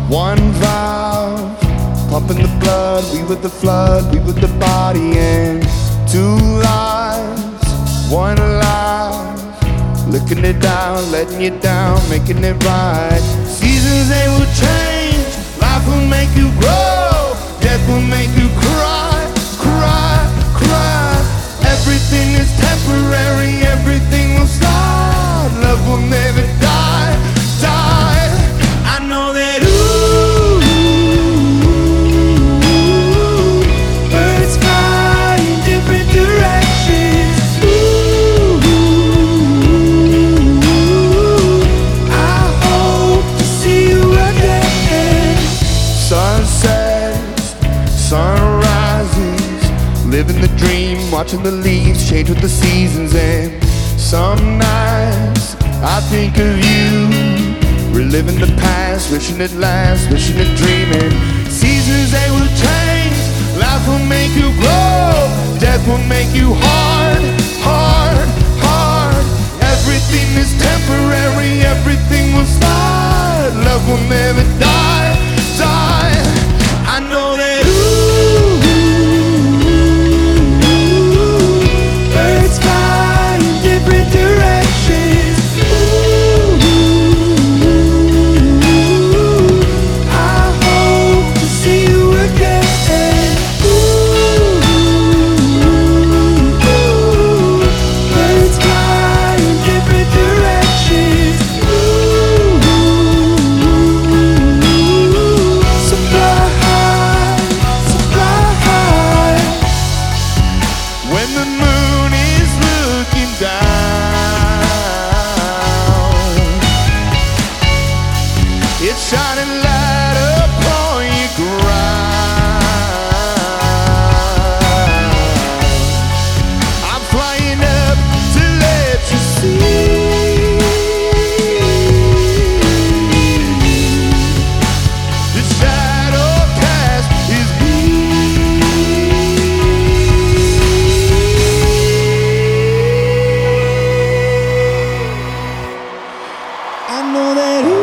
One valve, pumping the blood. We were the flood, we were the body. And two lives, one alive. Looking it down, letting you down, making it right. Seasons, they will change. Life will make you grow. Death will make you cry, cry, cry. Everything is temporary, everything will start. Love will never die, die. I know that birds fly in different directions. I hope to see you again. Sunsets, sunrises, living the dream, watching the leaves change with the seasons. And some nights I think of you, reliving the past, wishing it lasts, wishing it dreaming. Seasons, they will change. Life will make you grow. Death will make you hard, hard, hard. Everything is temporary, everything will start. Love will never die, die. I know that birds fly in different directions. I hope to see you again. Birds fly in different directions. So fly high, so fly high. When the moon is looking down, it's shining light upon your ground. I'm flying up to let you see the shadow cast is me. I know that